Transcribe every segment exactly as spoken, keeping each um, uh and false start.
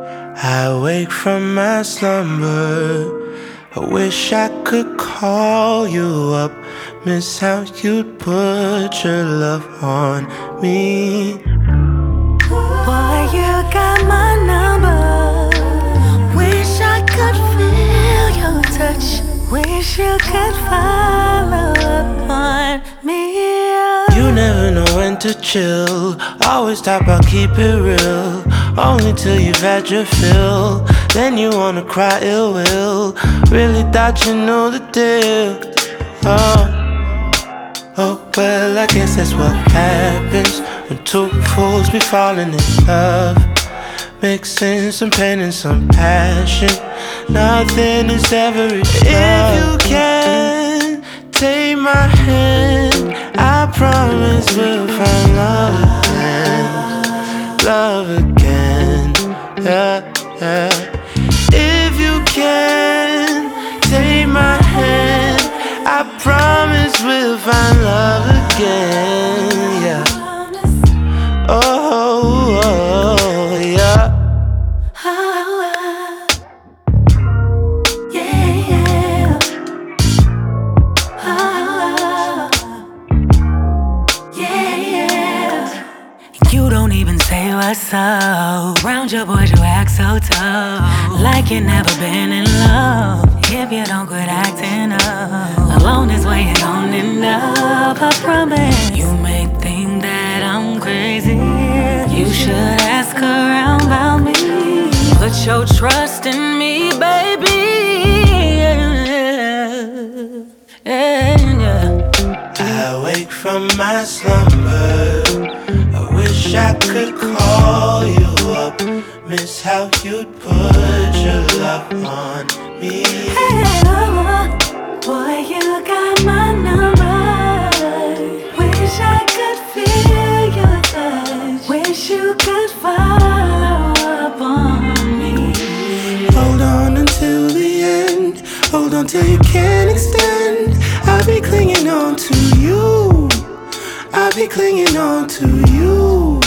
I wake from my slumber. I wish I could call you up, miss how you'd put your love on me. Boy, you got my number. Wish I could feel your touch. Wish you could follow up on me. You never know when to chill. Always talk about keep it real. Only till you've had your fill. Then you wanna cry ill will. Really thought you knew the deal. Oh, oh well, I guess that's what happens when two fools be falling in love, mixing some pain and some passion. Nothing is ever enough. If you can take my hand, I promise we'll find love again. Love again, yeah, yeah. If you can take my hand, I promise we'll find love again, yeah. Oh, oh, yeah. You don't even say what's up. Round your boys, you act so tough, like you never been in love. If you don't quit acting up, alone is where you're gonna end up. I promise. You may think that I'm crazy. You should ask around about me. Put your trust in me, baby. Yeah, yeah. I wake from my slumber. I wish I could call you up, miss how you'd put your love on me. Hey, oh, boy, you got my number. Wish I could feel your touch. Wish you could follow up on me. Hold on until the end. Hold on till you can't extend. I'll be clinging on to you. I'll be clinging on to you.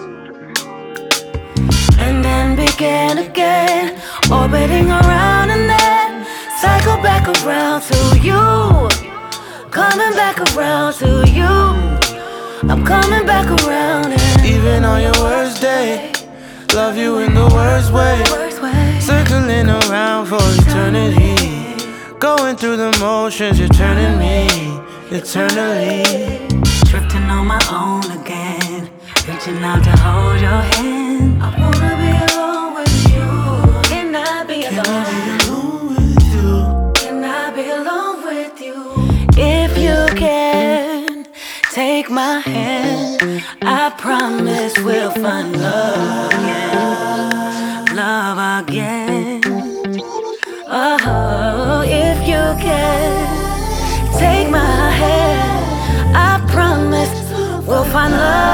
And then begin again, orbiting around and then cycle back around to you. Coming back around to you. I'm coming back around and even on your worst day, love you in the worst way. worst way. Circling around for eternity. Going through the motions, you're turning me eternally. Drifting on my own again, reaching out to hold your hand. I wanna be alone with you. Can I be Can I alone? be alone with you? Can I be alone with you? If you can take my hand, I promise we'll find love again. Love again. Oh, if you can take my hand, I promise we'll find love.